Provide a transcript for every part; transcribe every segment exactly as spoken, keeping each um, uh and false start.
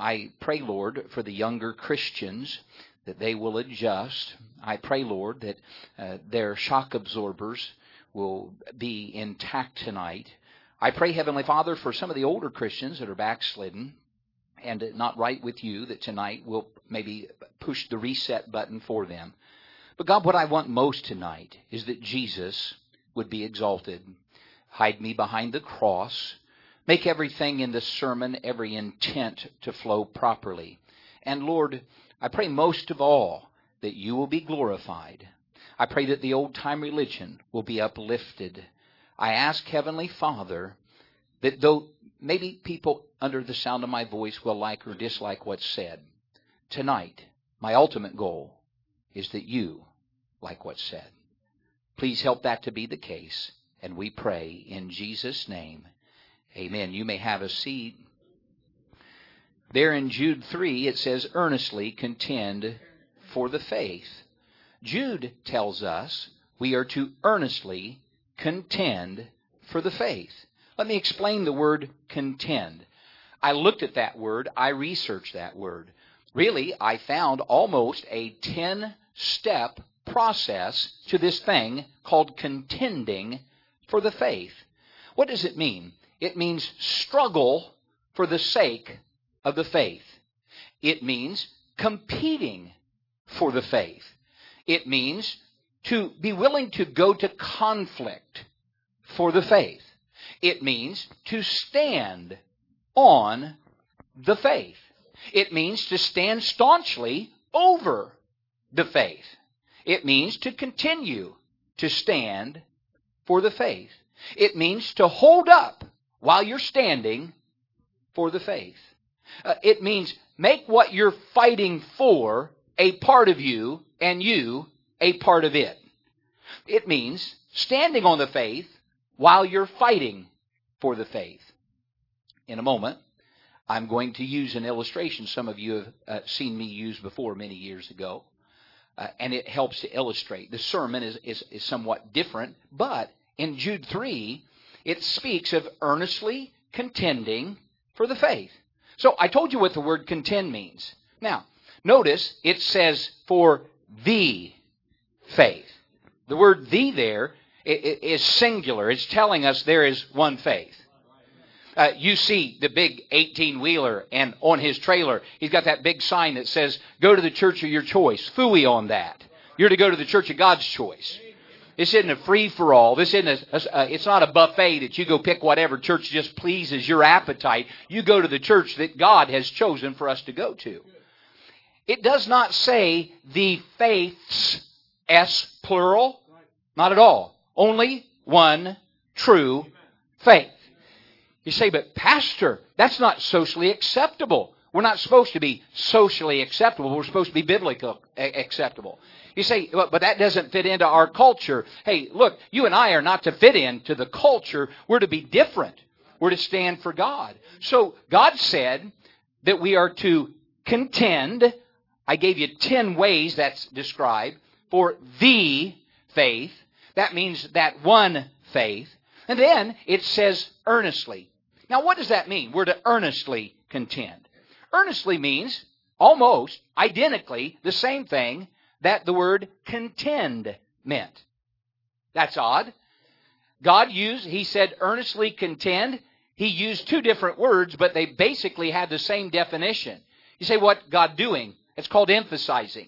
I pray, Lord, for the younger Christians, that they will adjust. I pray, Lord, that uh, their shock absorbers will be intact tonight. I pray, Heavenly Father, for some of the older Christians that are backslidden and not right with you, that tonight will maybe push the reset button for them. But God, what I want most tonight is that Jesus would be exalted. Hide me behind the cross. Make everything in this sermon, every intent to flow properly. And Lord, I pray most of all that you will be glorified. I pray that the old-time religion will be uplifted. I ask, Heavenly Father, that though maybe people under the sound of my voice will like or dislike what's said, tonight, my ultimate goal is that you like what's said. Please help that to be the case, and we pray in Jesus' name. Amen. You may have a seat. There in Jude three, it says, earnestly contend for the faith. Jude tells us we are to earnestly contend for the faith. Let me explain the word contend. I looked at that word. I researched that word. Really, I found almost a ten-step process to this thing called contending for the faith. What does it mean? It means struggle for the sake of the faith. It means competing for the faith. It means to be willing to go to conflict for the faith. It means to stand on the faith. It means to stand staunchly over the faith. It means to continue to stand for the faith. It means to hold up while you're standing for the faith. Uh, it means make what you're fighting for a part of you and you a part of it. It means standing on the faith while you're fighting for the faith. In a moment, I'm going to use an illustration some of you have uh, seen me use before many years ago. Uh, and it helps to illustrate. The sermon is, is, is somewhat different, but in Jude three, it speaks of earnestly contending for the faith. So I told you what the word contend means. Now, notice it says for the faith. The word the there is singular. It's telling us there is one faith. Uh, you see the big eighteen-wheeler, and on his trailer, he's got that big sign that says, go to the church of your choice. Phooey on that. You're to go to the church of God's choice. This isn't a free-for-all. This isn't a, a, it's not a buffet that you go pick whatever church just pleases your appetite. You go to the church that God has chosen for us to go to. It does not say the faiths, S plural. Not at all. Only one true faith. You say, but Pastor, that's not socially acceptable. We're not supposed to be socially acceptable. We're supposed to be biblically acceptable. You say, but that doesn't fit into our culture. Hey, look, you and I are not to fit into the culture. We're to be different. We're to stand for God. So God said that we are to contend. I gave you ten ways that's described for the faith. That means that one faith. And then it says earnestly. Now, what does that mean? We're to earnestly contend. Earnestly means almost identically the same thing that the word contend meant. That's odd. God used, He said earnestly contend. He used two different words, but they basically had the same definition. You say, what God doing? It's called emphasizing.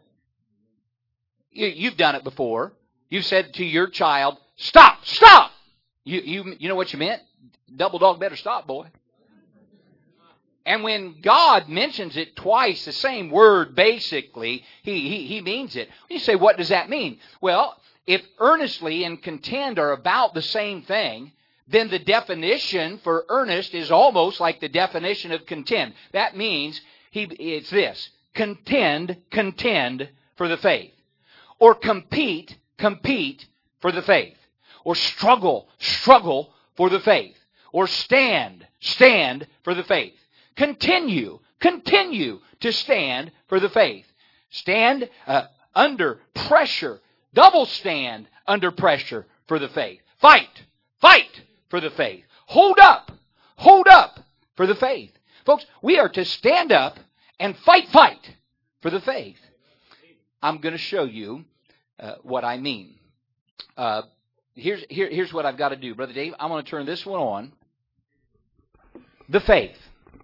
You, you've done it before. You've said to your child, stop, stop! You, you, you know what you meant? Double dog better stop, boy. And when God mentions it twice, the same word basically, he, he, he means it. You say, what does that mean? Well, if earnestly and contend are about the same thing, then the definition for earnest is almost like the definition of contend. That means he, it's this. Contend, contend for the faith. Or compete, compete for the faith. Or struggle, struggle for the faith. Or stand, stand for the faith. Continue, continue to stand for the faith. Stand uh, under pressure. Double stand under pressure for the faith. Fight, fight for the faith. Hold up, hold up for the faith. Folks, we are to stand up and fight, fight for the faith. I'm going to show you uh, what I mean. Uh, here's, here, here's what I've got to do. Brother Dave, I'm going to turn this one on. The faith.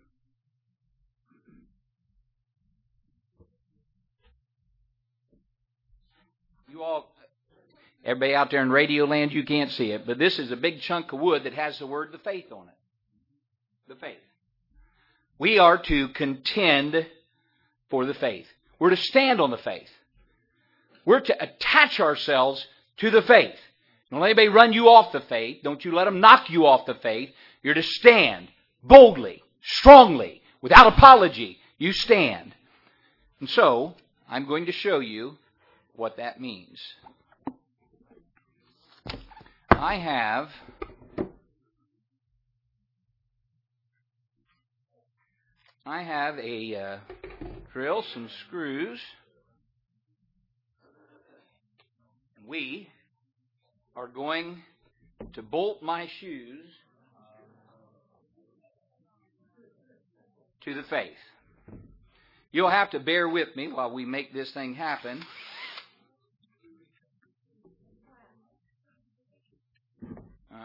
You all, everybody out there in radio land, you can't see it, but this is a big chunk of wood that has the word the faith on it. The faith. We are to contend for the faith. We're to stand on the faith. We're to attach ourselves to the faith. Don't let anybody run you off the faith. Don't you let them knock you off the faith. You're to stand boldly, strongly, without apology. You stand. And so, I'm going to show you what that means. I have I have a uh, drill, some screws. We are going to bolt my shoes to the faith. You'll have to bear with me while we make this thing happen. Uh-uh.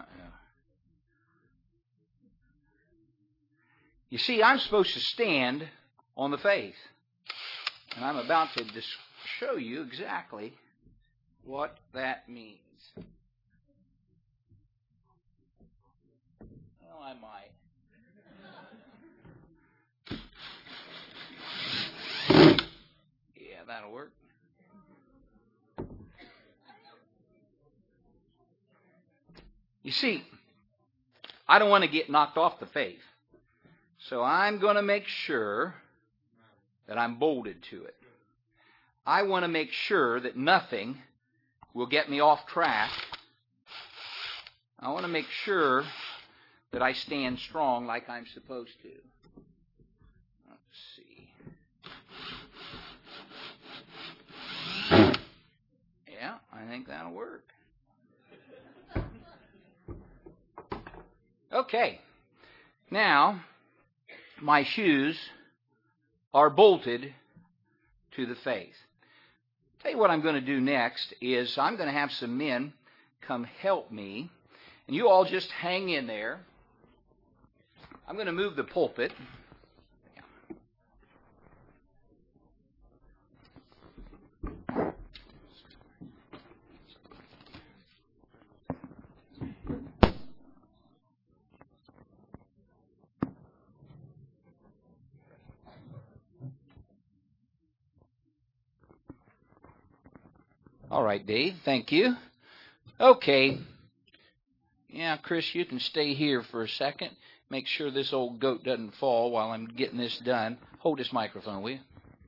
You see, I'm supposed to stand on the faith. And I'm about to dis- show you exactly what that means. Well, I might. Yeah, that'll work. You see, I don't want to get knocked off the faith. So I'm going to make sure that I'm bolted to it. I want to make sure that nothing will get me off track. I want to make sure that I stand strong like I'm supposed to. Let's see. Yeah, I think that'll work. Okay. Now, my shoes are bolted to the faith. Tell you what I'm going to do next is I'm going to have some men come help me. And you all just hang in there. I'm going to move the pulpit. All right, Dave. Thank you. Okay. Yeah, Chris, you can stay here for a second. Make sure this old goat doesn't fall while I'm getting this done. Hold this microphone, will you?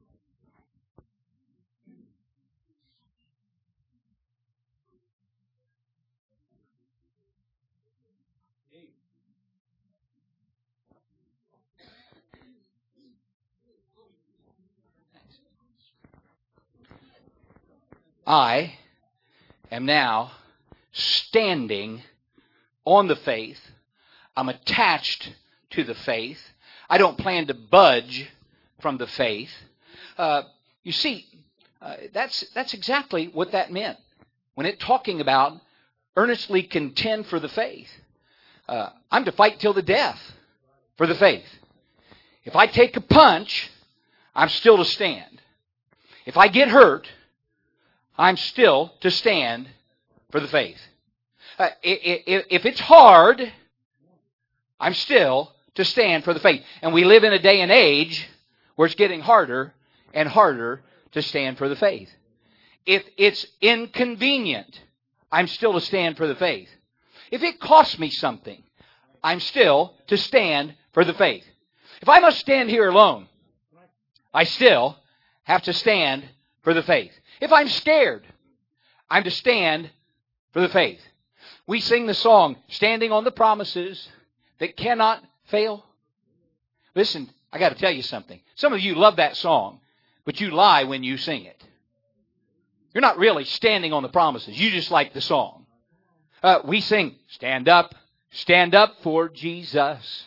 I am now standing on the faith. I'm attached to the faith. I don't plan to budge from the faith. Uh, you see, uh, that's that's exactly what that meant when it talking about earnestly contend for the faith. Uh, I'm to fight till the death for the faith. If I take a punch, I'm still to stand. If I get hurt, I'm still to stand for the faith. Uh, if it's hard, I'm still to stand for the faith. And we live in a day and age where it's getting harder and harder to stand for the faith. If it's inconvenient, I'm still to stand for the faith. If it costs me something, I'm still to stand for the faith. If I must stand here alone, I still have to stand for the faith. If I'm scared, I'm to stand for the faith. We sing the song, Standing on the Promises That Cannot Fail. Listen, I got to tell you something. Some of you love that song, but you lie when you sing it. You're not really standing on the promises. You just like the song. Uh, we sing, stand up, stand up for Jesus.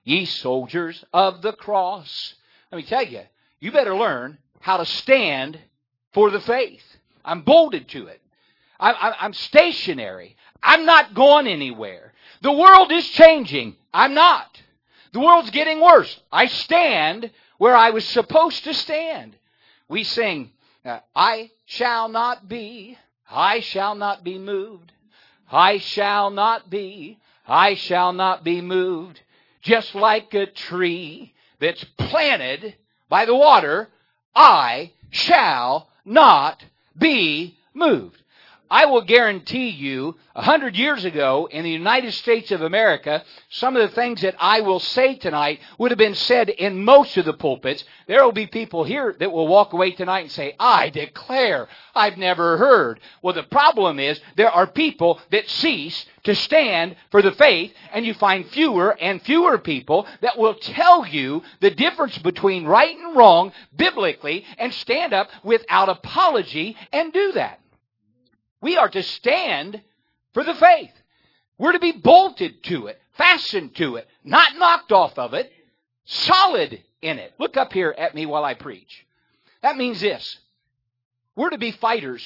ye soldiers of the cross. Let me tell you, you better learn how to stand for the faith. I'm bolted to it. I, I, I'm stationary. I'm not going anywhere. The world is changing. I'm not. The world's getting worse. I stand where I was supposed to stand. We sing, uh, I shall not be, I shall not be moved. I shall not be, I shall not be moved. Just like a tree that's planted by the water, I shall not be moved. I will guarantee you, a hundred years ago in the United States of America, some of the things that I will say tonight would have been said in most of the pulpits. There will be people here that will walk away tonight and say, I declare, I've never heard. Well, the problem is there are people that cease to stand for the faith, and you find fewer and fewer people that will tell you the difference between right and wrong biblically and stand up without apology and do that. We are to stand for the faith. We're to be bolted to it, fastened to it, not knocked off of it, solid in it. Look up here at me while I preach. That means this. We're to be fighters.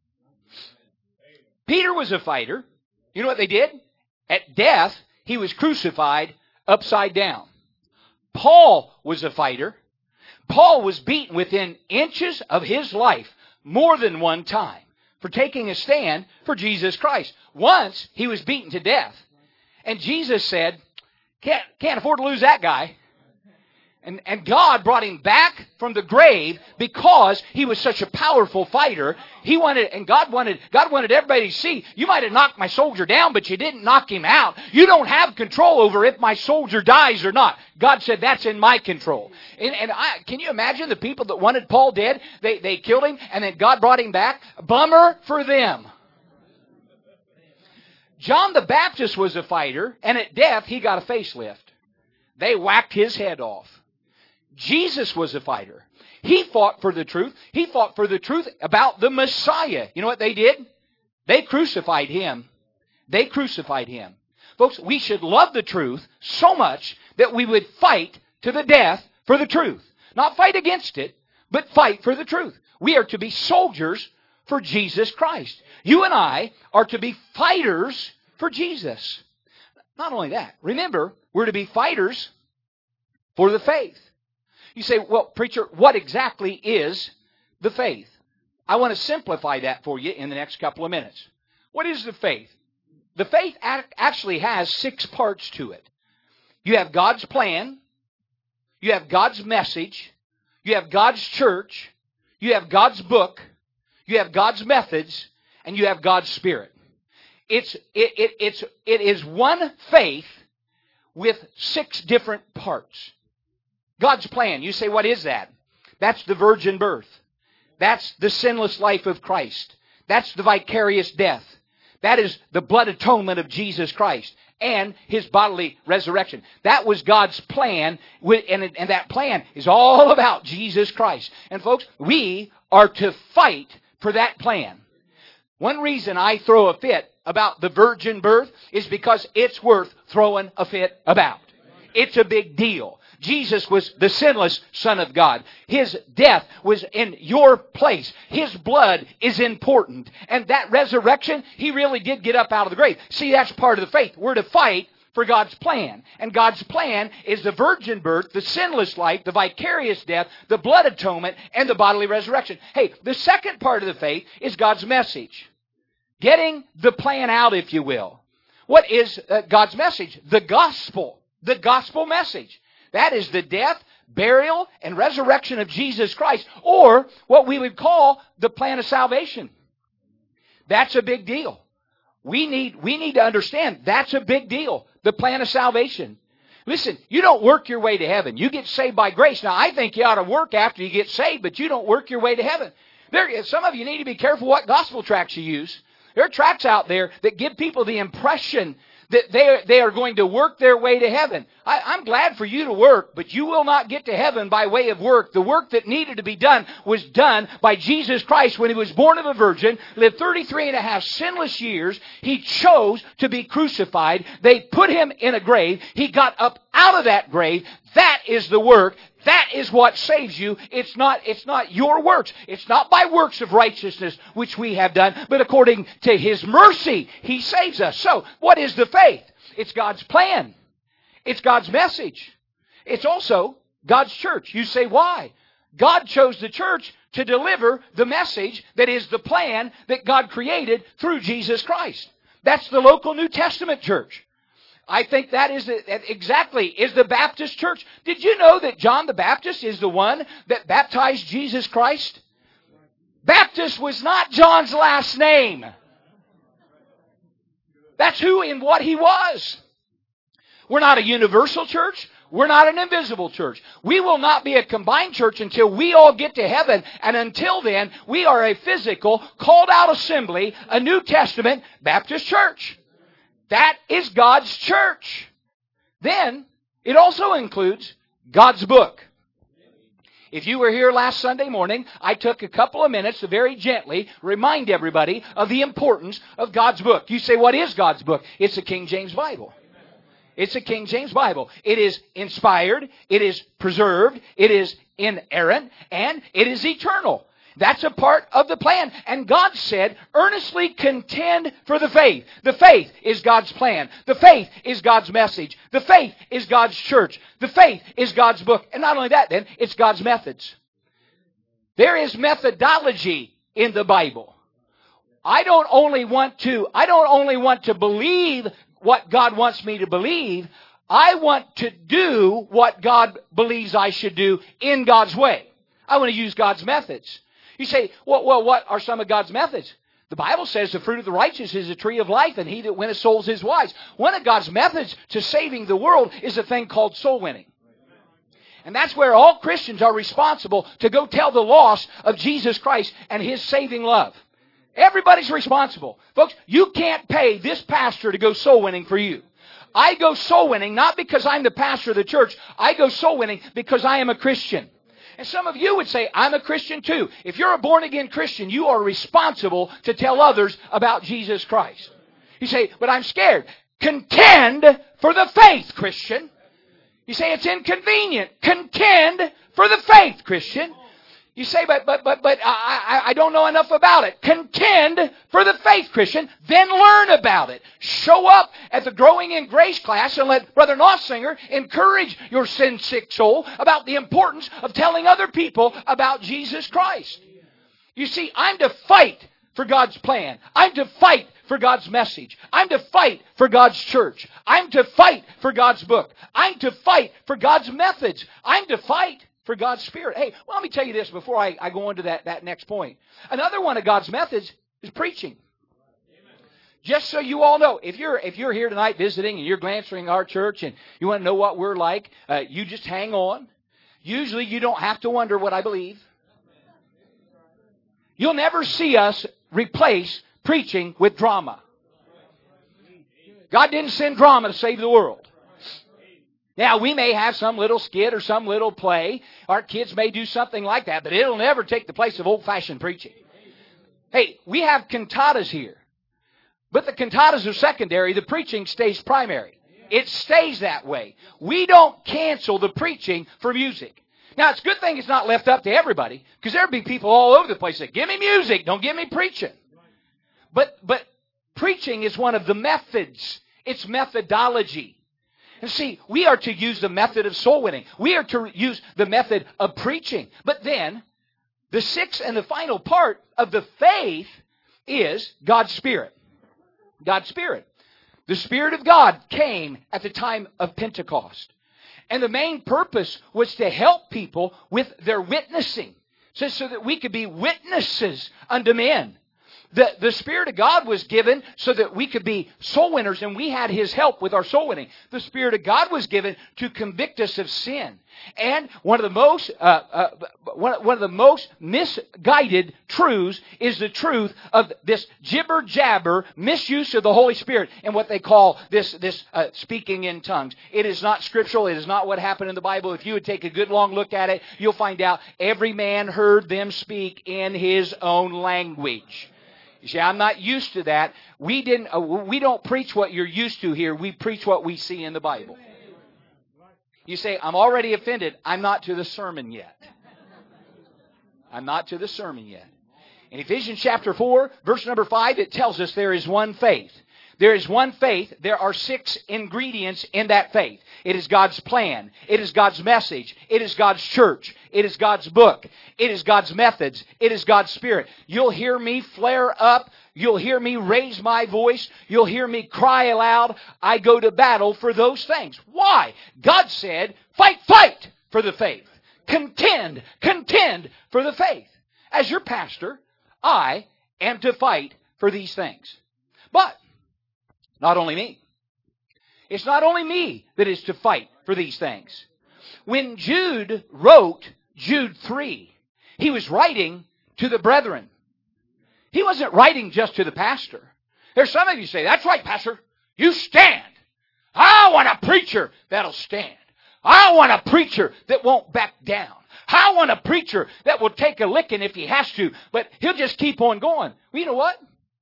Peter was a fighter. You know what they did? At death, he was crucified upside down. Paul was a fighter. Paul was beaten within inches of his life more than one time for taking a stand for Jesus Christ. Once, he was beaten to death. And Jesus said, can't, can't afford to lose that guy. And, and God brought him back from the grave because he was such a powerful fighter. He wanted, and God wanted, God wanted everybody to see, you might have knocked my soldier down, but you didn't knock him out. You don't have control over if my soldier dies or not. God said, that's in my control. And, and I, can you imagine the people that wanted Paul dead? They, they killed him, and then God brought him back. Bummer for them. John the Baptist was a fighter, and at death, he got a facelift. They whacked his head off. Jesus was a fighter. He fought for the truth. He fought for the truth about the Messiah. You know what they did? They crucified him. They crucified him. Folks, we should love the truth so much that we would fight to the death for the truth. Not fight against it, but fight for the truth. We are to be soldiers for Jesus Christ. You and I are to be fighters for Jesus. Not only that, remember, we're to be fighters for the faith. You say, well, preacher, what exactly is the faith? I want to simplify that for you in the next couple of minutes. What is the faith? The faith actually has six parts to it. You have God's plan. You have God's message. You have God's church. You have God's book. You have God's methods. And you have God's Spirit. It's, it, it, it's, it is one faith with six different parts. God's plan. You say, what is that? That's the virgin birth. That's the sinless life of Christ. That's the vicarious death. That is the blood atonement of Jesus Christ and His bodily resurrection. That was God's plan, and that plan is all about Jesus Christ. And folks, we are to fight for that plan. One reason I throw a fit about the virgin birth is because it's worth throwing a fit about. It's a big deal. Jesus was the sinless Son of God. His death was in your place. His blood is important. And that resurrection, He really did get up out of the grave. See, that's part of the faith. We're to fight for God's plan. And God's plan is the virgin birth, the sinless life, the vicarious death, the blood atonement, and the bodily resurrection. Hey, the second part of the faith is God's message. Getting the plan out, if you will. What is uh, God's message? The gospel. The gospel message. That is the death, burial, and resurrection of Jesus Christ, or what we would call the plan of salvation. That's a big deal. We need, we need to understand that's a big deal, the plan of salvation. Listen, you don't work your way to heaven. You get saved by grace. Now, I think you ought to work after you get saved, but you don't work your way to heaven. There, some of you need to be careful what gospel tracts you use. There are tracts out there that give people the impression that they are, they are going to work their way to heaven. I, I'm glad for you to work, but you will not get to heaven by way of work. The work that needed to be done was done by Jesus Christ when He was born of a virgin, lived thirty-three and a half sinless years. He chose to be crucified. They put Him in a grave. He got up out of that grave. That is the work. That is what saves you. It's not, it's not your works. It's not by works of righteousness which we have done, but according to His mercy, He saves us. So, what is the faith? It's God's plan. It's God's message. It's also God's church. You say, why? God chose the church to deliver the message that is the plan that God created through Jesus Christ. That's the local New Testament church. I think that is the, exactly is the Baptist church. Did you know that John the Baptist is the one that baptized Jesus Christ? Baptist was not John's last name. That's who and what he was. We're not a universal church. We're not an invisible church. We will not be a combined church until we all get to heaven. And until then, we are a physical, called out assembly, a New Testament Baptist church. That is God's church. Then, it also includes God's book. If you were here last Sunday morning, I took a couple of minutes to very gently remind everybody of the importance of God's book. You say, what is God's book? It's the King James Bible. It's a King James Bible. It is inspired, it is preserved, it is inerrant, and it is eternal. That's a part of the plan. And God said, earnestly contend for the faith. The faith is God's plan. The faith is God's message. The faith is God's church. The faith is God's book. And not only that, then, it's God's methods. There is methodology in the Bible. I don't only want to, I don't only want to believe what God wants me to believe. I want to do what God believes I should do in God's way. I want to use God's methods. You say, well, well, what are some of God's methods? The Bible says the fruit of the righteous is a tree of life, and he that winneth souls is wise. One of God's methods to saving the world is a thing called soul winning. And that's where all Christians are responsible to go tell the lost of Jesus Christ and His saving love. Everybody's responsible. Folks, you can't pay this pastor to go soul winning for you. I go soul winning not because I'm the pastor of the church. I go soul winning because I am a Christian. And some of you would say, I'm a Christian too. If you're a born-again Christian, you are responsible to tell others about Jesus Christ. You say, but I'm scared. Contend for the faith, Christian. You say, it's inconvenient. Contend for the faith, Christian. You say, but but but but I, I I don't know enough about it. Contend for the faith, Christian. Then learn about it. Show up at the Growing in Grace class and let Brother Nossinger encourage your sin-sick soul about the importance of telling other people about Jesus Christ. You see, I'm to fight for God's plan. I'm to fight for God's message. I'm to fight for God's church. I'm to fight for God's book. I'm to fight for God's methods. I'm to fight for God's Spirit. Hey, well, let me tell you this before I, I go on to that, that next point. Another one of God's methods is preaching. Amen. Just so you all know, if you're if you're here tonight visiting and you're glancing our church and you want to know what we're like, uh, you just hang on. Usually you don't have to wonder what I believe. You'll never see us replace preaching with drama. God didn't send drama to save the world. Now, we may have some little skit or some little play. Our kids may do something like that, but it'll never take the place of old-fashioned preaching. Hey, we have cantatas here. But the cantatas are secondary. The preaching stays primary. It stays that way. We don't cancel the preaching for music. Now, it's a good thing it's not left up to everybody, because there'll be people all over the place that give me music, don't give me preaching. But, but preaching is one of the methods. It's methodology. And see, we are to use the method of soul winning. We are to use the method of preaching. But then, the sixth and the final part of the faith is God's Spirit. God's Spirit. The Spirit of God came at the time of Pentecost. And the main purpose was to help people with their witnessing. So, so that we could be witnesses unto men. The, the Spirit of God was given so that we could be soul winners, and we had His help with our soul winning. The Spirit of God was given to convict us of sin. And one of the most uh, uh, one, one of the most misguided truths is the truth of this jibber jabber misuse of the Holy Spirit and what they call this this uh, speaking in tongues. It is not scriptural. It is not what happened in the Bible. If you would take a good long look at it, you'll find out every man heard them speak in his own language. You see, I'm not used to that. We didn't. Uh, we don't preach what you're used to here. We preach what we see in the Bible. You say, I'm already offended. I'm not to the sermon yet. I'm not to the sermon yet. In Ephesians chapter four, verse number five, it tells us there is one faith. There is one faith. There are six ingredients in that faith. It is God's plan. It is God's message. It is God's church. It is God's book. It is God's methods. It is God's Spirit. You'll hear me flare up. You'll hear me raise my voice. You'll hear me cry aloud. I go to battle for those things. Why? God said, fight, fight for the faith. Contend, contend for the faith. As your pastor, I am to fight for these things. But not only me. It's not only me that is to fight for these things. When Jude wrote Jude three, he was writing to the brethren. He wasn't writing just to the pastor. There's some of you say, that's right, pastor. You stand. I want a preacher that'll stand. I want a preacher that won't back down. I want a preacher that will take a licking if he has to, but he'll just keep on going. Well, you know what?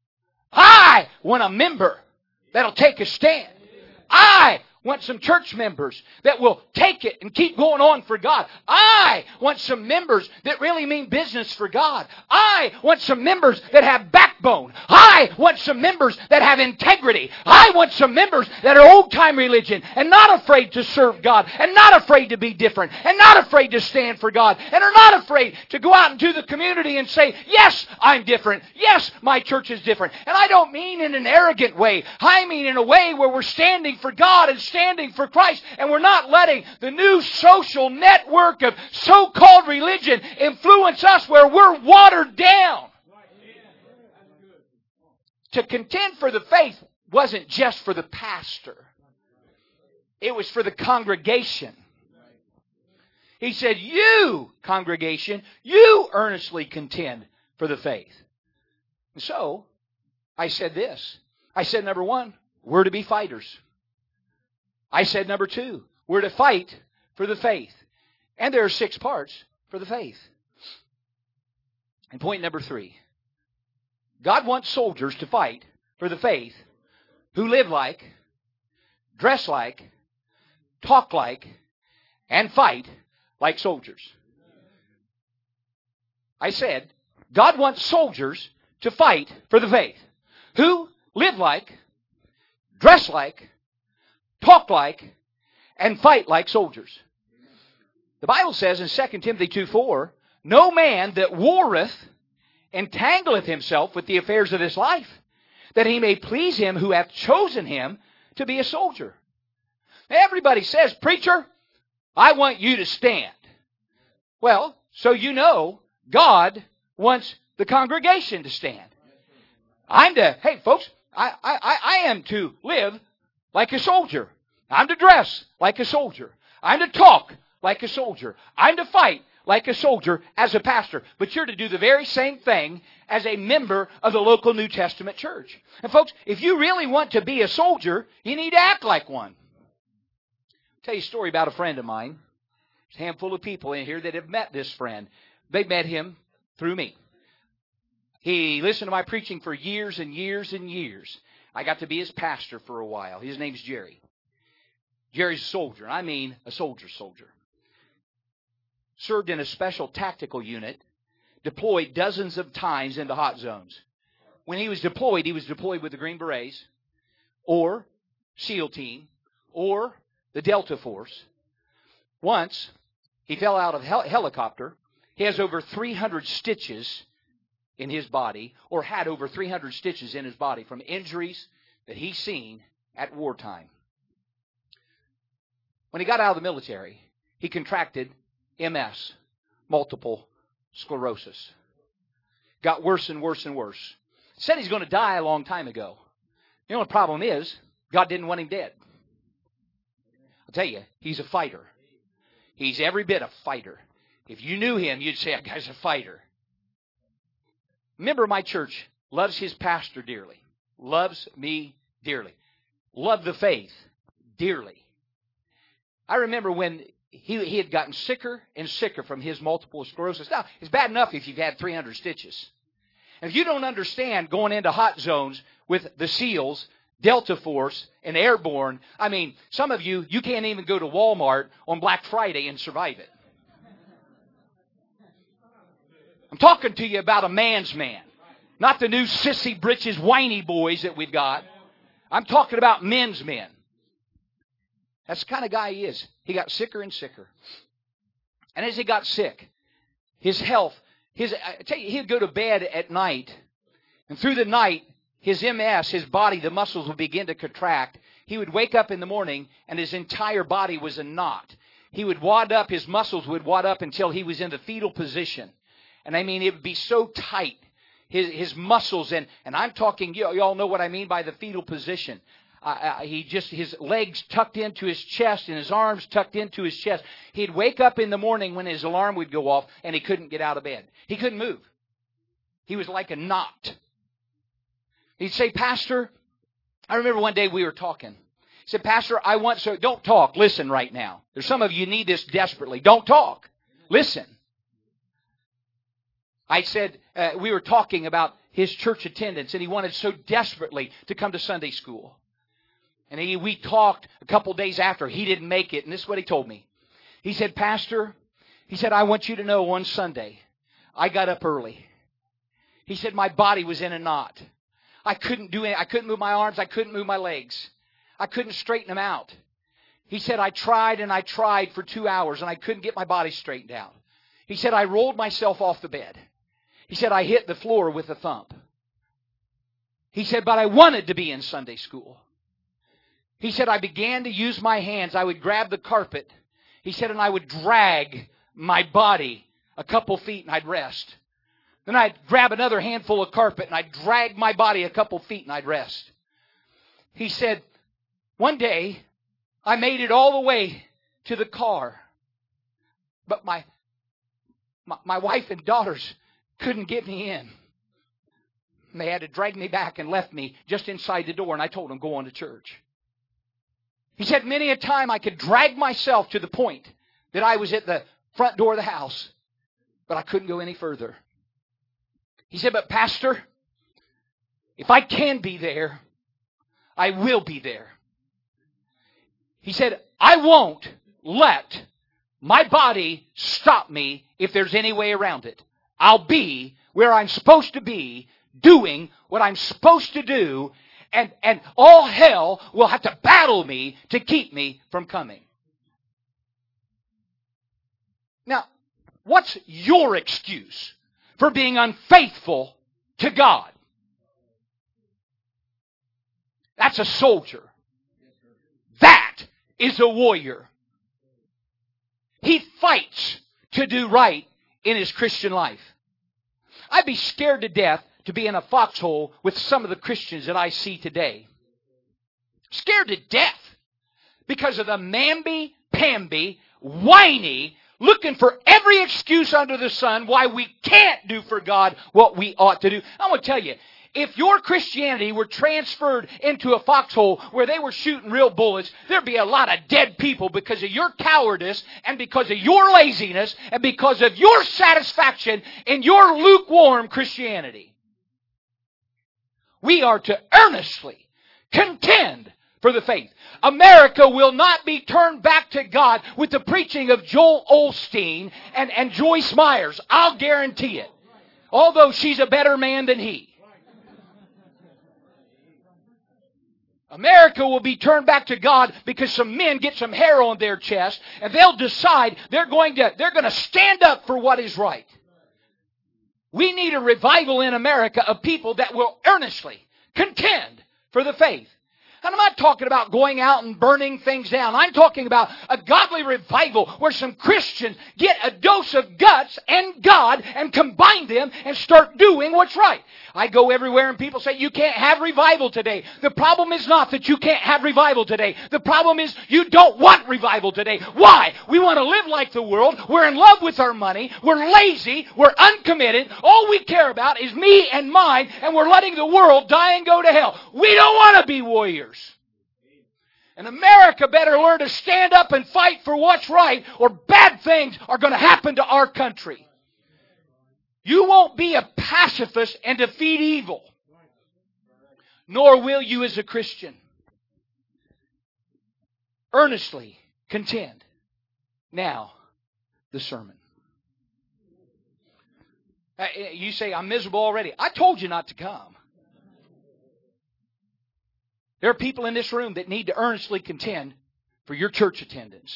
I want a member that'll take a stand. I want some church members that will take it and keep going on for God. I want some members that really mean business for God. I want some members that have backbone. I want some members that have integrity. I want some members that are old-time religion and not afraid to serve God and not afraid to be different and not afraid to stand for God and are not afraid to go out into the community and say, yes, I'm different. Yes, my church is different. And I don't mean in an arrogant way. I mean in a way where we're standing for God and standing for Christ, and we're not letting the new social network of so-called religion influence us where we're watered down. To contend for the faith wasn't just for the pastor. It was for the congregation. He said, you, congregation, you earnestly contend for the faith. And so, I said this. I said, number one, we're to be fighters. I said, number two, we're to fight for the faith. And there are six parts for the faith. And point number three, God wants soldiers to fight for the faith who live like, dress like, talk like, and fight like soldiers. I said, God wants soldiers to fight for the faith who live like, dress like, talk like, and fight like soldiers. The Bible says in Second Timothy two four, no man that warreth entangleth himself with the affairs of this life, that he may please him who hath chosen him to be a soldier. Everybody says, preacher, I want you to stand. Well, so you know, God wants the congregation to stand. I'm to, hey folks, I, I, I am to live like a soldier. I'm to dress like a soldier. I'm to talk like a soldier. I'm to fight like a soldier as a pastor. But you're to do the very same thing as a member of the local New Testament church. And folks, if you really want to be a soldier, you need to act like one. I'll tell you a story about a friend of mine. There's a handful of people in here that have met this friend. They met him through me. He listened to my preaching for years and years and years. I got to be his pastor for a while. His name's Jerry. Jerry's a soldier. I mean a soldier soldier. Served in a special tactical unit. Deployed dozens of times into hot zones. When he was deployed, he was deployed with the Green Berets or SEAL Team or the Delta Force. Once, he fell out of a hel- helicopter. He has over three hundred stitches in his body, or had over three hundred stitches in his body from injuries that he's seen at wartime. When he got out of the military, he contracted M S, multiple sclerosis. Got worse and worse and worse. Said he's going to die a long time ago. The only problem is, God didn't want him dead. I'll tell you, he's a fighter. He's every bit a fighter. If you knew him, you'd say, that guy's a fighter. Member of my church loves his pastor dearly. Loves me dearly. Loved the faith dearly. I remember when he, he had gotten sicker and sicker from his multiple sclerosis. Now, it's bad enough if you've had three hundred stitches. And if you don't understand going into hot zones with the SEALs, Delta Force, and Airborne, I mean, some of you, you can't even go to Walmart on Black Friday and survive it. I'm talking to you about a man's man. Not the new sissy britches whiny boys that we've got. I'm talking about men's men. That's the kind of guy he is. He got sicker and sicker. And as he got sick, his health, his I tell you, he'd go to bed at night, and through the night, his M S, his body, the muscles would begin to contract. He would wake up in the morning, and his entire body was a knot. He would wad up, his muscles would wad up until he was in the fetal position. And I mean, it would be so tight, his, his muscles, and, and I'm talking, you, you all know what I mean by the fetal position. Uh, uh, he just, his legs tucked into his chest and his arms tucked into his chest. He'd wake up in the morning when his alarm would go off, and he couldn't get out of bed. He couldn't move. He was like a knot. He'd say, Pastor, I remember one day we were talking. He said, Pastor, I want, so don't talk. Listen right now. There's some of you need this desperately. Don't talk. Listen. I said, uh, we were talking about his church attendance, and he wanted so desperately to come to Sunday school. And he, we talked a couple days after. He didn't make it, and this is what he told me. He said, Pastor, he said, I want you to know one Sunday, I got up early. He said, my body was in a knot. I couldn't do it. I couldn't move my arms. I couldn't move my legs. I couldn't straighten them out. He said, I tried and I tried for two hours, and I couldn't get my body straightened out. He said, I rolled myself off the bed. He said, I hit the floor with a thump. He said, but I wanted to be in Sunday school. He said, I began to use my hands. I would grab the carpet. He said, and I would drag my body a couple feet, and I'd rest. Then I'd grab another handful of carpet, and I'd drag my body a couple feet, and I'd rest. He said, one day, I made it all the way to the car. But my, my, my wife and daughters couldn't get me in. And they had to drag me back and left me just inside the door, and I told them, go on to church. He said, many a time I could drag myself to the point that I was at the front door of the house, but I couldn't go any further. He said, but Pastor, if I can be there, I will be there. He said, I won't let my body stop me if there's any way around it. I'll be where I'm supposed to be, doing what I'm supposed to do, and, and all hell will have to battle me to keep me from coming. Now, what's your excuse for being unfaithful to God? That's a soldier. That is a warrior. He fights to do right in his Christian life. I'd be scared to death to be in a foxhole with some of the Christians that I see today. Scared to death because of the mamby-pamby, whiny, looking for every excuse under the sun why we can't do for God what we ought to do. I'm going to tell you, if your Christianity were transferred into a foxhole where they were shooting real bullets, there'd be a lot of dead people because of your cowardice and because of your laziness and because of your satisfaction in your lukewarm Christianity. We are to earnestly contend for the faith. America will not be turned back to God with the preaching of Joel Osteen and, and Joyce Myers. I'll guarantee it. Although she's a better man than he. America will be turned back to God because some men get some hair on their chest and they'll decide they're going to, they're going to stand up for what is right. We need a revival in America of people that will earnestly contend for the faith. And I'm not talking about going out and burning things down. I'm talking about a godly revival where some Christians get a dose of guts and God and combine them and start doing what's right. I go everywhere and people say, you can't have revival today. The problem is not that you can't have revival today. The problem is you don't want revival today. Why? We want to live like the world. We're in love with our money. We're lazy. We're uncommitted. All we care about is me and mine, and we're letting the world die and go to hell. We don't want to be warriors. And America better learn to stand up and fight for what's right, or bad things are going to happen to our country. You won't be a pacifist and defeat evil. Nor will you as a Christian. Earnestly contend. Now, the sermon. You say, I'm miserable already. I told you not to come. There are people in this room that need to earnestly contend for your church attendance.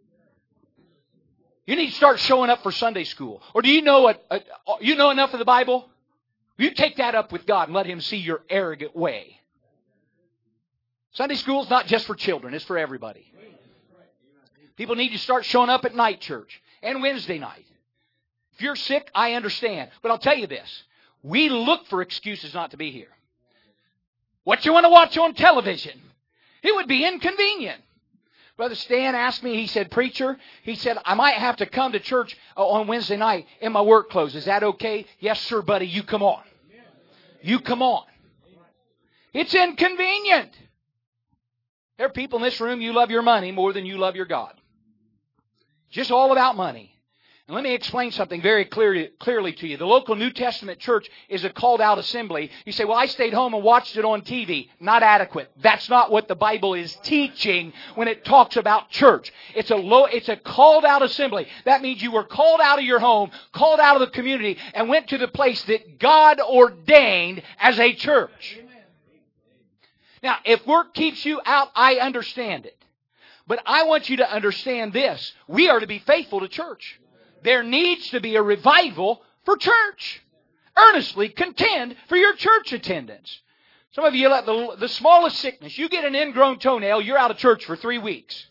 You need to start showing up for Sunday school. Or do you know a, a, you know enough of the Bible? You take that up with God and let Him see your arrogant way. Sunday school is not just for children. It's for everybody. People need to start showing up at night church and Wednesday night. If you're sick, I understand. But I'll tell you this. We look for excuses not to be here. What you want to watch on television? It would be inconvenient. Brother Stan asked me, he said, preacher, he said, I might have to come to church on Wednesday night in my work clothes. Is that okay? Yes, sir, buddy. You come on. You come on. It's inconvenient. There are people in this room, you love your money more than you love your God. Just all about money. And let me explain something very clearly, clearly to you. The local New Testament church is a called out assembly. You say, well, I stayed home and watched it on T V. Not adequate. That's not what the Bible is teaching when it talks about church. It's a low, it's a called out assembly. That means you were called out of your home, called out of the community, and went to the place that God ordained as a church. Now, if work keeps you out, I understand it. But I want you to understand this. We are to be faithful to church. There needs to be a revival for church. Earnestly contend for your church attendance. Some of you let the, the smallest sickness, you get an ingrown toenail, you're out of church for three weeks.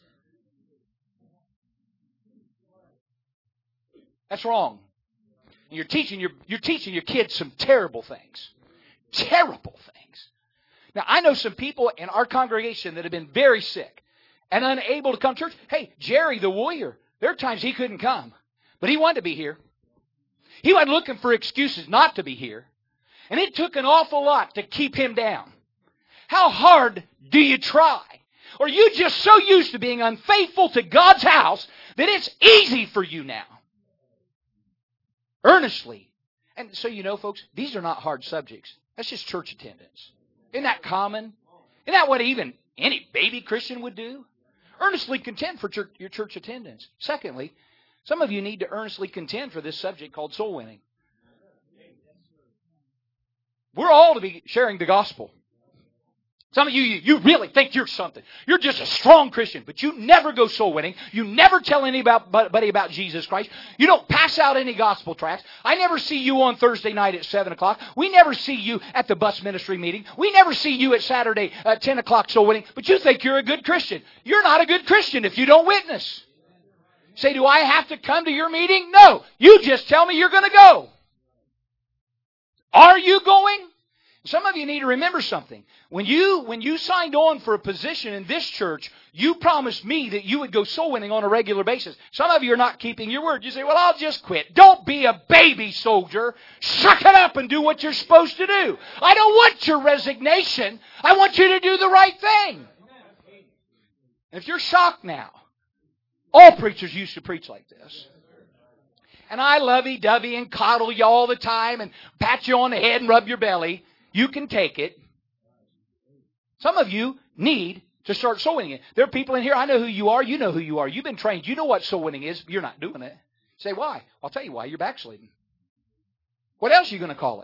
That's wrong. You're teaching your, you're teaching your kids some terrible things. Terrible things. Now, I know some people in our congregation that have been very sick and unable to come to church. Hey, Jerry the warrior, there are times he couldn't come. But he wanted to be here. He wasn't looking for excuses not to be here. And it took an awful lot to keep him down. How hard do you try? Or are you just so used to being unfaithful to God's house that it's easy for you now? Earnestly. And so you know, folks, these are not hard subjects. That's just church attendance. Isn't that common? Isn't that what even any baby Christian would do? Earnestly contend for church, your church attendance. Secondly, some of you need to earnestly contend for this subject called soul winning. We're all to be sharing the gospel. Some of you, you, you really think you're something. You're just a strong Christian, but you never go soul winning. You never tell anybody about Jesus Christ. You don't pass out any gospel tracts. I never see you on Thursday night at seven o'clock. We never see you at the bus ministry meeting. We never see you at Saturday at ten o'clock soul winning, but you think you're a good Christian. You're not a good Christian if you don't witness. Say, do I have to come to your meeting? No. You just tell me you're going to go. Are you going? Some of you need to remember something. When you, when you signed on for a position in this church, you promised me that you would go soul winning on a regular basis. Some of you are not keeping your word. You say, well, I'll just quit. Don't be a baby soldier. Suck it up and do what you're supposed to do. I don't want your resignation. I want you to do the right thing. And if you're shocked now, all preachers used to preach like this. And I lovey-dovey and coddle you all the time and pat you on the head and rub your belly. You can take it. Some of you need to start soul winning it. There are people in here, I know who you are, you know who you are. You've been trained. You know what soul winning is. You're not doing it. Say, why? I'll tell you why. You're backsliding. What else are you going to call it?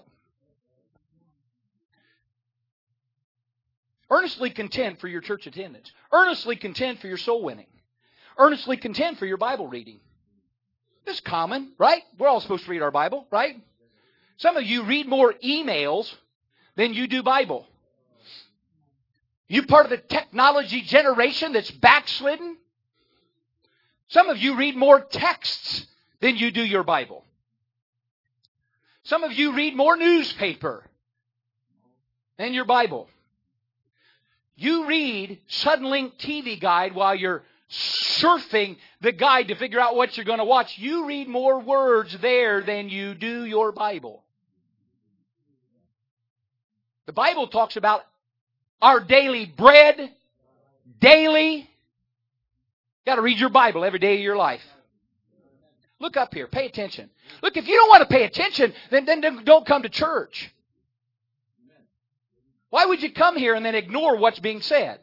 Earnestly contend for your church attendance. Earnestly contend for your soul winning. Earnestly contend for your Bible reading. This is common, right? We're all supposed to read our Bible, right? Some of you read more emails than you do Bible. You part of the technology generation that's backslidden? Some of you read more texts than you do your Bible. Some of you read more newspaper than your Bible. You read Suddenlink T V Guide while you're surfing the guide to figure out what you're going to watch. You read more words there than you do your Bible. The Bible talks about our daily bread, daily. You got to read your Bible every day of your life. Look up here. Pay attention. Look, if you don't want to pay attention, then, then don't come to church. Why would you come here and then ignore what's being said?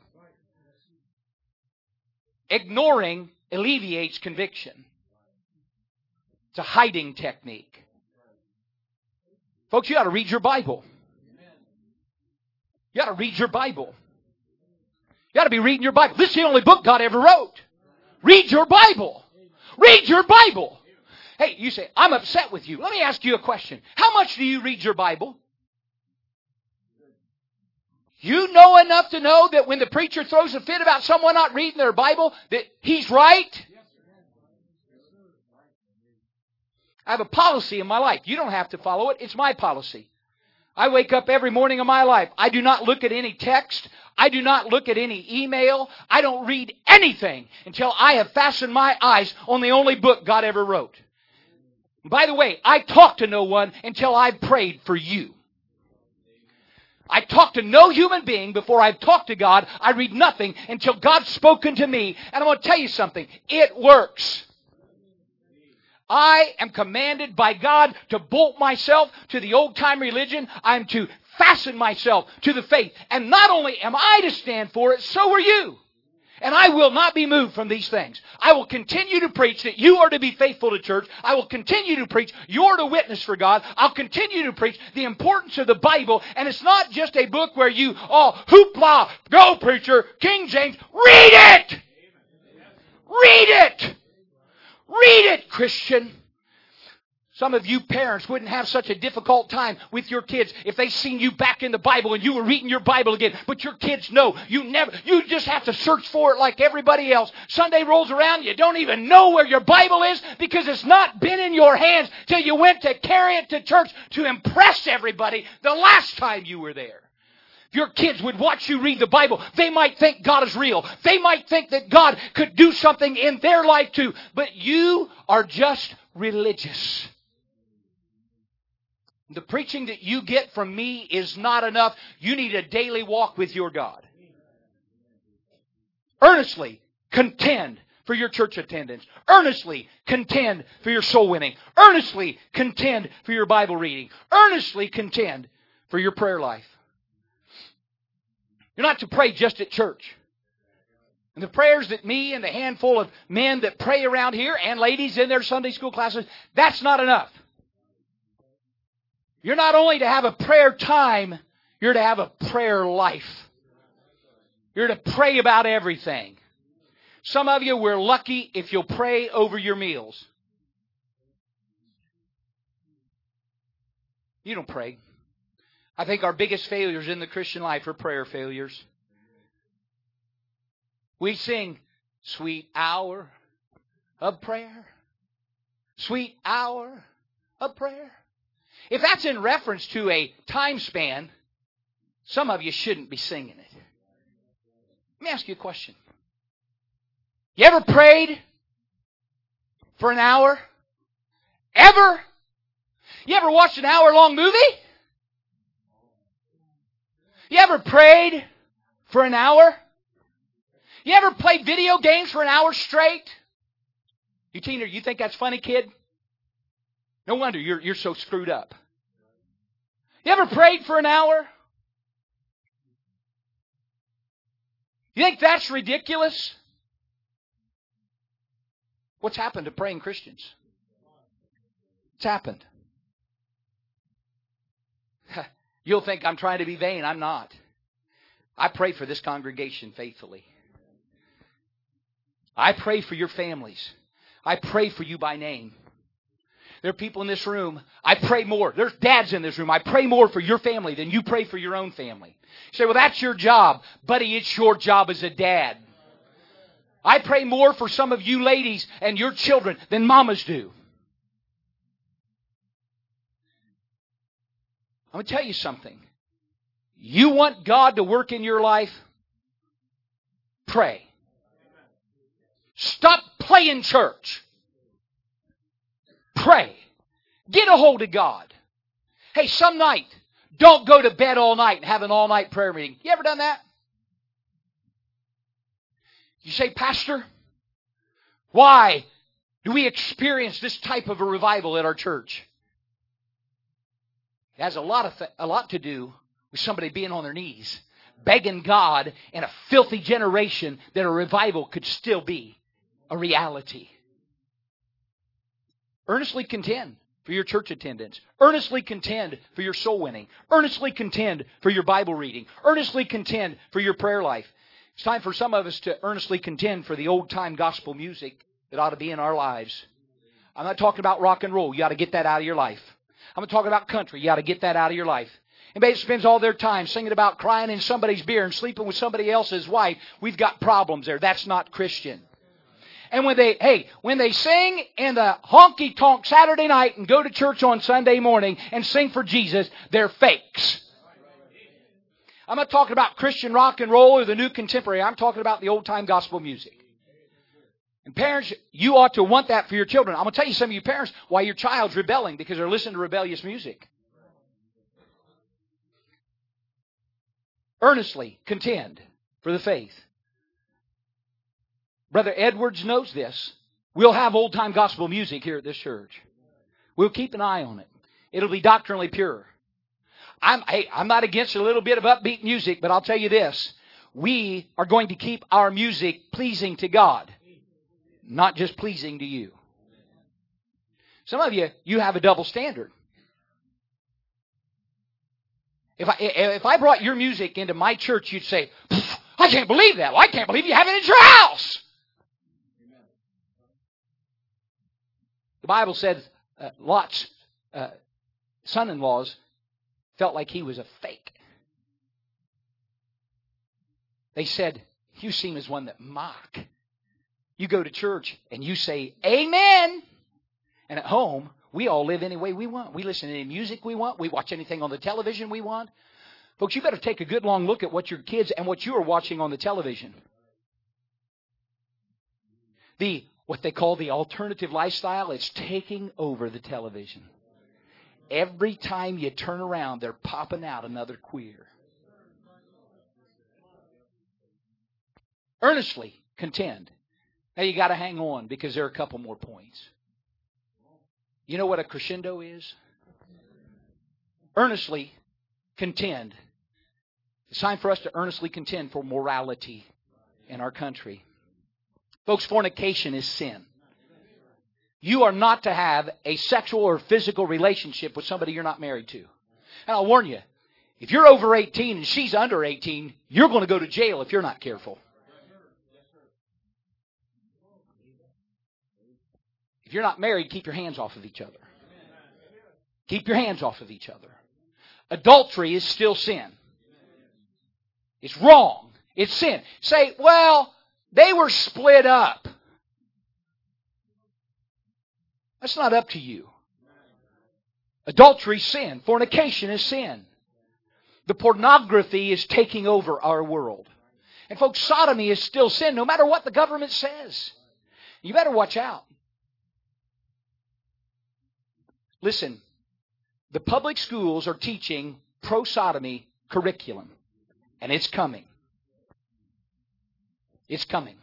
Ignoring alleviates conviction. It's a hiding technique. Folks, you got to read your Bible. You got to read your Bible. You got to be reading your Bible. This is the only book God ever wrote. Read your Bible. Read your Bible. Hey, you say, I'm upset with you. Let me ask you a question. How much do you read your Bible? You know enough to know that when the preacher throws a fit about someone not reading their Bible, that he's right? I have a policy in my life. You don't have to follow it. It's my policy. I wake up every morning of my life. I do not look at any text. I do not look at any email. I don't read anything until I have fastened my eyes on the only book God ever wrote. By the way, I talk to no one until I've prayed for you. I talk to no human being before I've talked to God. I read nothing until God's spoken to me. And I'm going to tell you something. It works. I am commanded by God to bolt myself to the old-time religion. I'm to fasten myself to the faith. And not only am I to stand for it, so are you. And I will not be moved from these things. I will continue to preach that you are to be faithful to church. I will continue to preach you're to witness for God. I'll continue to preach the importance of the Bible. And it's not just a book where you, oh, hoopla, go preacher, King James. Read it! Read it! Read it, Christian. Some of you parents wouldn't have such a difficult time with your kids if they seen you back in the Bible and you were reading your Bible again. But your kids know you never, you just have to search for it like everybody else. Sunday rolls around, you don't even know where your Bible is because it's not been in your hands till you went to carry it to church to impress everybody the last time you were there. If your kids would watch you read the Bible, they might think God is real. They might think that God could do something in their life too. But you are just religious. The preaching that you get from me is not enough. You need a daily walk with your God. Earnestly contend for your church attendance. Earnestly contend for your soul winning. Earnestly contend for your Bible reading. Earnestly contend for your prayer life. You're not to pray just at church. And the prayers that me and the handful of men that pray around here and ladies in their Sunday school classes, that's not enough. You're not only to have a prayer time, you're to have a prayer life. You're to pray about everything. Some of you, we're lucky if you'll pray over your meals. You don't pray. I think our biggest failures in the Christian life are prayer failures. We sing, sweet hour of prayer. Sweet hour of prayer. If that's in reference to a time span, some of you shouldn't be singing it. Let me ask you a question. You ever prayed for an hour? Ever? You ever watched an hour-long movie? You ever prayed for an hour? You ever played video games for an hour straight? You teenager, you think that's funny, kid? No wonder you're, you're so screwed up. You ever prayed for an hour? You think that's ridiculous? What's happened to praying Christians? What's happened? You'll think I'm trying to be vain. I'm not. I pray for this congregation faithfully. I pray for your families. I pray for you by name. There are people in this room, I pray more. There's dads in this room. I pray more for your family than you pray for your own family. You say, well, that's your job. Buddy, it's your job as a dad. I pray more for some of you ladies and your children than mamas do. I'm going to tell you something. You want God to work in your life? Pray. Stop playing church. Pray. Get a hold of God. Hey, some night, don't go to bed all night and have an all-night prayer meeting. You ever done that? You say, Pastor, why do we experience this type of a revival at our church? It has a lot of th- a lot to do with somebody being on their knees, begging God in a filthy generation that a revival could still be a reality. Earnestly contend for your church attendance. Earnestly contend for your soul winning. Earnestly contend for your Bible reading. Earnestly contend for your prayer life. It's time for some of us to earnestly contend for the old-time gospel music that ought to be in our lives. I'm not talking about rock and roll. You ought to get that out of your life. I'm not talking about country. You ought to get that out of your life. Anybody that spends all their time singing about crying in somebody's beer and sleeping with somebody else's wife, we've got problems there. That's not Christian. And when they, hey, when they sing in the honky-tonk Saturday night and go to church on Sunday morning and sing for Jesus, they're fakes. I'm not talking about Christian rock and roll or the new contemporary. I'm talking about the old-time gospel music. And parents, you ought to want that for your children. I'm going to tell you, some of you parents, why your child's rebelling, because they're listening to rebellious music. Earnestly contend for the faith. Brother Edwards knows this. We'll have old-time gospel music here at this church. We'll keep an eye on it. It'll be doctrinally pure. I'm, hey, I'm not against a little bit of upbeat music, but I'll tell you this. We are going to keep our music pleasing to God, not just pleasing to you. Some of you, you have a double standard. If I, if I brought your music into my church, you'd say, I can't believe that. Well, I can't believe you have it at your house. The Bible says uh, Lot's uh, son-in-laws felt like he was a fake. They said, you seem as one that mock. You go to church and you say, amen. And at home, we all live any way we want. We listen to any music we want. We watch anything on the television we want. Folks, you better take a good long look at what your kids and what you are watching on the television. The what they call the alternative lifestyle, it's taking over the television. Every time you turn around, they're popping out another queer. Earnestly contend. Now you got to hang on because there are a couple more points. You know what a crescendo is? Earnestly contend. It's time for us to earnestly contend for morality in our country. Folks, fornication is sin. You are not to have a sexual or physical relationship with somebody you're not married to. And I'll warn you, if you're over eighteen and she's under eighteen, you're going to go to jail if you're not careful. If you're not married, keep your hands off of each other. Keep your hands off of each other. Adultery is still sin. It's wrong. It's sin. Say, well, they were split up. That's not up to you. Adultery is sin. Fornication is sin. The pornography is taking over our world. And folks, sodomy is still sin no matter what the government says. You better watch out. Listen, the public schools are teaching pro-sodomy curriculum. And it's coming. It's coming.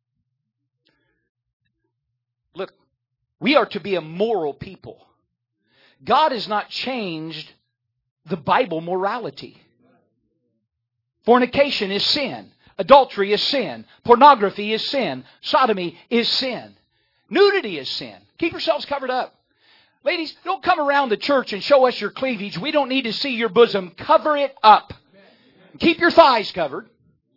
Look, we are to be a moral people. God has not changed the Bible morality. Fornication is sin. Adultery is sin. Pornography is sin. Sodomy is sin. Nudity is sin. Keep yourselves covered up. Ladies, don't come around the church and show us your cleavage. We don't need to see your bosom. Cover it up. Keep your thighs covered.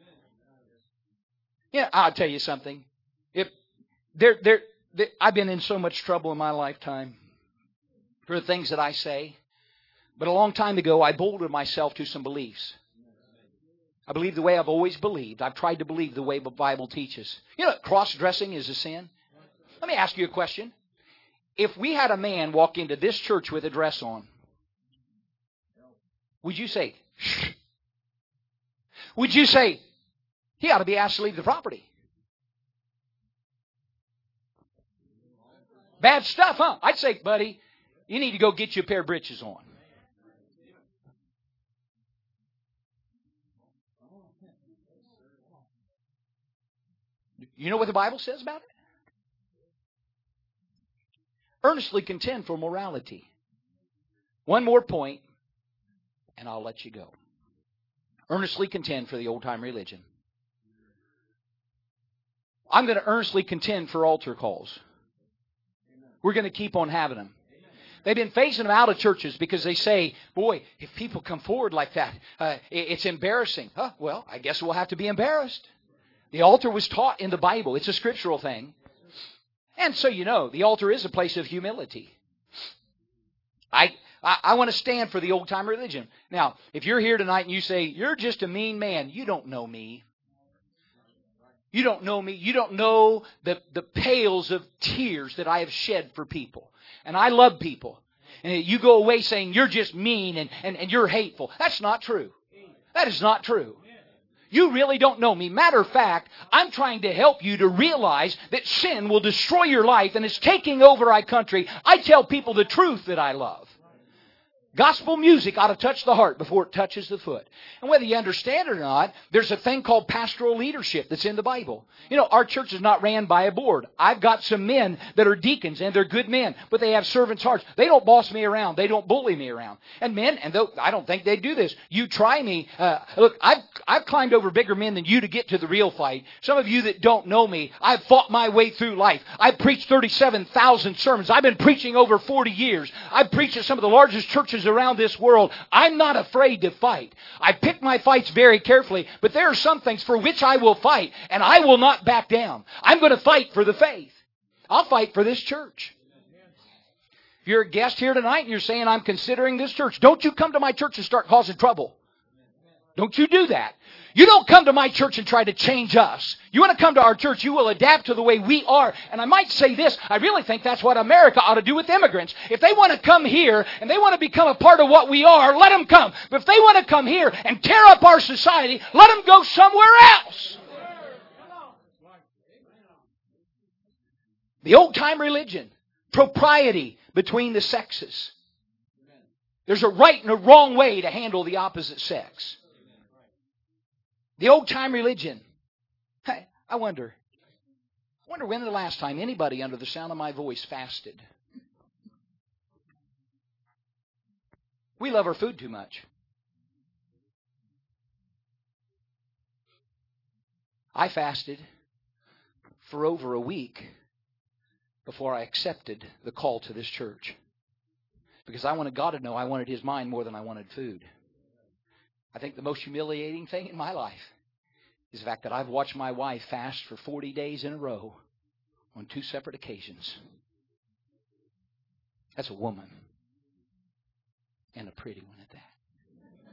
Yeah, I'll tell you something. If there, there, there, I've been in so much trouble in my lifetime. for the things that I say. But a long time ago, I bolded myself to some beliefs. I believe the way I've always believed. I've tried to believe the way the Bible teaches. You know, cross-dressing is a sin. Let me ask you a question. If we had a man walk into this church with a dress on, would you say, shh? Would you say, he ought to be asked to leave the property? Bad stuff, huh? I'd say, buddy, you need to go get you a pair of britches on. You know what the Bible says about it? Earnestly contend for morality. One more point, and I'll let you go. Earnestly contend for the old-time religion. I'm going to earnestly contend for altar calls. We're going to keep on having them. They've been phasing them out of churches because they say, boy, if people come forward like that, uh, it's embarrassing. Huh? Well, I guess we'll have to be embarrassed. The altar was taught in the Bible. It's a scriptural thing. And so you know, the altar is a place of humility. I I, I want to stand for the old-time religion. Now, if you're here tonight and you say, you're just a mean man, you don't know me. You don't know me. You don't know the, the pails of tears that I have shed for people. And I love people. And you go away saying you're just mean and, and, and you're hateful. That's not true. That is not true. You really don't know me. Matter of fact, I'm trying to help you to realize that sin will destroy your life and is taking over our country. I tell people the truth that I love. Gospel music ought to touch the heart before it touches the foot. And whether you understand it or not, there's a thing called pastoral leadership that's in the Bible. You know, our church is not ran by a board. I've got some men that are deacons, and they're good men, but they have servants' hearts. They don't boss me around. They don't bully me around. And men, and though I don't think they do this, you try me. Uh, look, I've, I've climbed over bigger men than you to get to the real fight. Some of you that don't know me, I've fought my way through life. I've preached thirty-seven thousand sermons. I've been preaching over forty years. I've preached at some of the largest churches around this world. I'm not afraid to fight. I pick my fights very carefully, but there are some things for which I will fight, and I will not back down. I'm going to fight for the faith. I'll fight for this church. If you're a guest here tonight and you're saying, I'm considering this church, don't you come to my church and start causing trouble. Don't you do that. You don't come to my church and try to change us. You want to come to our church, you will adapt to the way we are. And I might say this, I really think that's what America ought to do with immigrants. If they want to come here and they want to become a part of what we are, let them come. But if they want to come here and tear up our society, let them go somewhere else. The old-time religion, propriety between the sexes. There's a right and a wrong way to handle the opposite sex. The old-time religion. Hey, I wonder. I wonder when the last time anybody under the sound of my voice fasted. We love our food too much. I fasted for over a week before I accepted the call to this church. Because I wanted God to know I wanted His mind more than I wanted food. I think the most humiliating thing in my life is the fact that I've watched my wife fast for forty days in a row on two separate occasions. That's a woman. And a pretty one at that.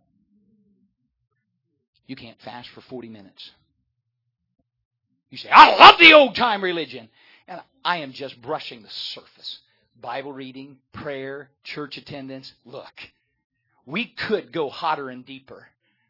You can't fast for forty minutes. You say, I love the old-time religion. And I am just brushing the surface. Bible reading, prayer, church attendance. Look. We could go hotter and deeper.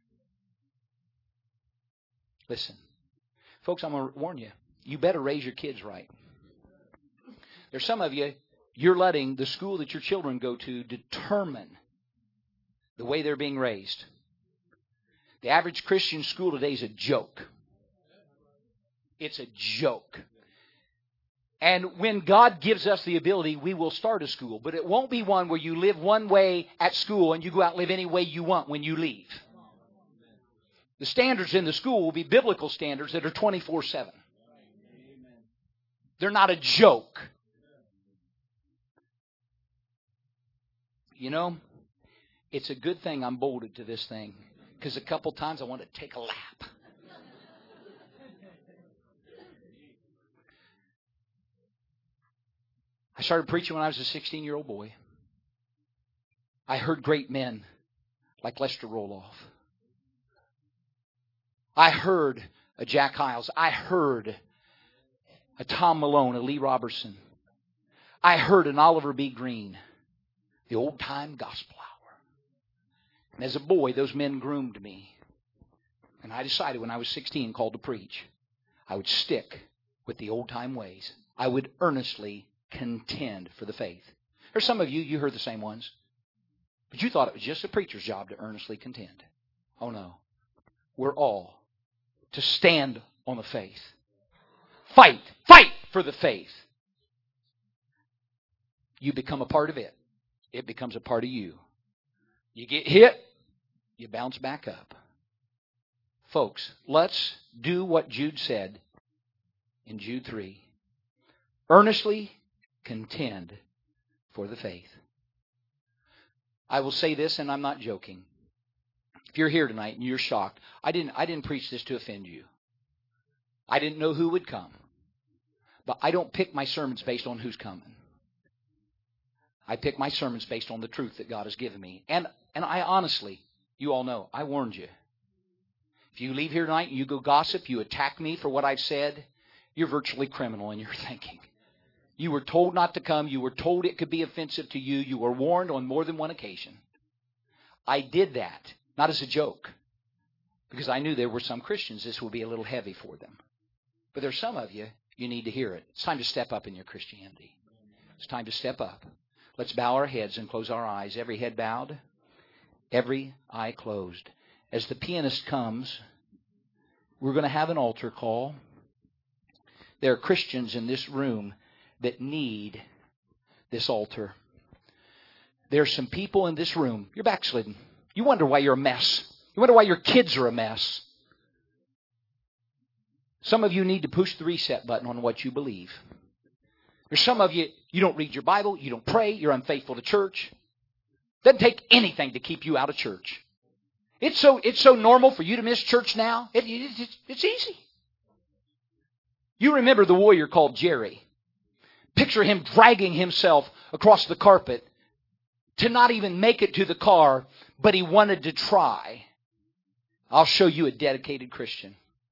Listen, folks, I'm going to warn you. You better raise your kids right. There's some of you, you're letting the school that your children go to determine the way they're being raised. The average Christian school today is a joke. It's a joke. And when God gives us the ability, we will start a school. But it won't be one where you live one way at school and you go out and live any way you want when you leave. The standards in the school will be biblical standards that are twenty-four seven. They're not a joke. You know, it's a good thing I'm bolded to this thing. Because a couple times I want to take a lap. I started preaching when I was a sixteen-year-old boy. I heard great men like Lester Roloff. I heard a Jack Hyles. I heard a Tom Malone, a Lee Robertson. I heard an Oliver B. Green, the old-time gospel hour. And as a boy, those men groomed me. And I decided when I was sixteen, called to preach, I would stick with the old-time ways. I would earnestly contend for the faith. There's some of you, you heard the same ones. But you thought it was just a preacher's job to earnestly contend. Oh no. We're all to stand on the faith. Fight. Fight for the faith. You become a part of it. It becomes a part of you. You get hit, you bounce back up. Folks, let's do what Jude said in Jude three. Earnestly contend for the faith. I will say this, and I'm not joking. If you're here tonight and you're shocked, I didn't, I didn't preach this to offend you. I didn't know who would come. But I don't pick my sermons based on who's coming. I pick my sermons based on the truth that God has given me. And, and I honestly, you all know, I warned you. If you leave here tonight and you go gossip, you attack me for what I've said, you're virtually criminal in your thinking. You were told not to come. You were told it could be offensive to you. You were warned on more than one occasion. I did that, not as a joke, because I knew there were some Christians this would be a little heavy for them. But there's some of you, you need to hear it. It's time to step up in your Christianity. It's time to step up. Let's bow our heads and close our eyes. Every head bowed, every eye closed. As the pianist comes, we're going to have an altar call. There are Christians in this room that need this altar. There are some people in this room, you're backslidden. You wonder why you're a mess. You wonder why your kids are a mess. Some of you need to push the reset button on what you believe. There's some of you, you don't read your Bible, you don't pray, you're unfaithful to church. Doesn't take anything to keep you out of church. It's so, it's so normal for you to miss church now. It, it, it's, it's easy. You remember the warrior called Jerry. Picture him dragging himself across the carpet to not even make it to the car, but he wanted to try. I'll show you a dedicated Christian.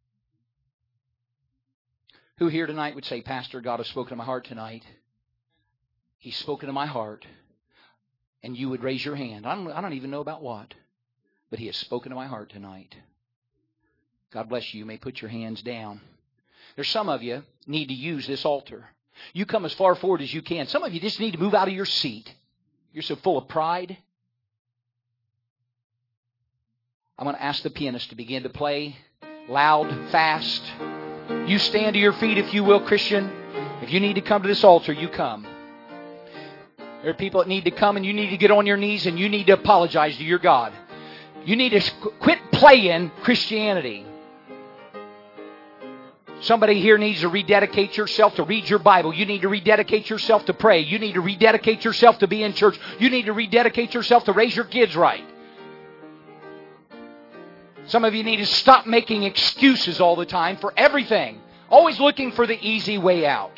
Who here tonight would say, Pastor, God has spoken to my heart tonight. He's spoken to my heart. And you would raise your hand. I don't, I don't even know about what, but He has spoken to my heart tonight. God bless you. You may put your hands down. There's some of you need to use this altar. You come as far forward as you can. Some of you just need to move out of your seat. You're so full of pride. I'm going to ask the pianist to begin to play loud, fast. You stand to your feet if you will, Christian. If you need to come to this altar, you come. There are people that need to come and you need to get on your knees and you need to apologize to your God. You need to quit playing Christianity. Somebody here needs to rededicate yourself to read your Bible. You need to rededicate yourself to pray. You need to rededicate yourself to be in church. You need to rededicate yourself to raise your kids right. Some of you need to stop making excuses all the time for everything. Always looking for the easy way out.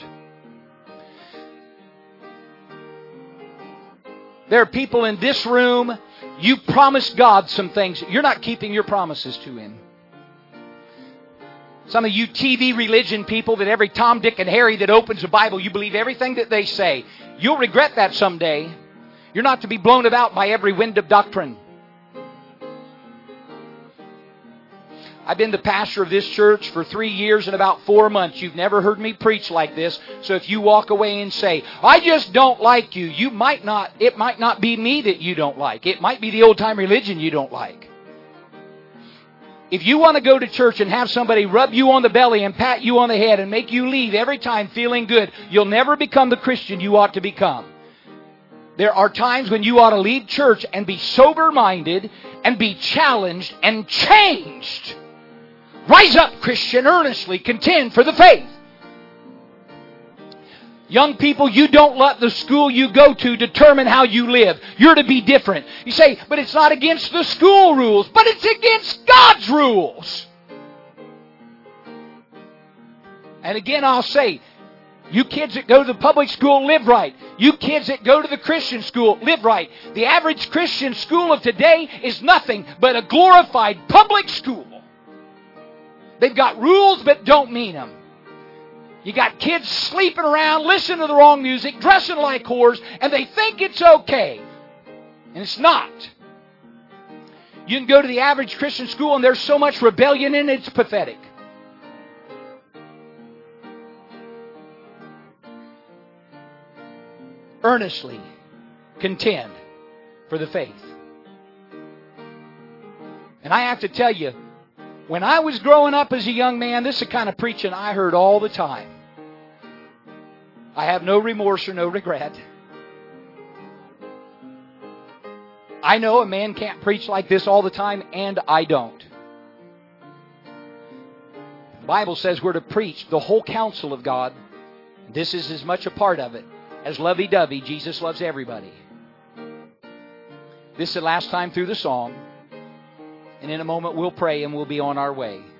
There are people in this room, you promised God some things. You're not keeping your promises to Him. Some of you T V religion people that every Tom, Dick, and Harry that opens a Bible, you believe everything that they say. You'll regret that someday. You're not to be blown about by every wind of doctrine. I've been the pastor of this church for three years and about four months. You've never heard me preach like this. So if you walk away and say, I just don't like you, you might not, it might not be me that you don't like. It might be the old-time religion you don't like. If you want to go to church and have somebody rub you on the belly and pat you on the head and make you leave every time feeling good, you'll never become the Christian you ought to become. There are times when you ought to leave church and be sober-minded and be challenged and changed. Rise up, Christian, earnestly contend for the faith. Young people, you don't let the school you go to determine how you live. You're to be different. You say, but it's not against the school rules, but it's against God's rules. And again, I'll say, You kids that go to the public school, live right. You kids that go to the Christian school, live right. The average Christian school of today is nothing but a glorified public school. They've got rules but don't mean them. You got kids sleeping around, listening to the wrong music, dressing like whores, and they think it's okay. And it's not. You can go to the average Christian school and there's so much rebellion in it, it's pathetic. Earnestly contend for the faith. And I have to tell you, when I was growing up as a young man, this is the kind of preaching I heard all the time. I have no remorse or no regret. I know a man can't preach like this all the time, and I don't. The Bible says we're to preach the whole counsel of God. This is as much a part of it as lovey-dovey, Jesus loves everybody. This is the last time through the song. And in a moment we'll pray and we'll be on our way.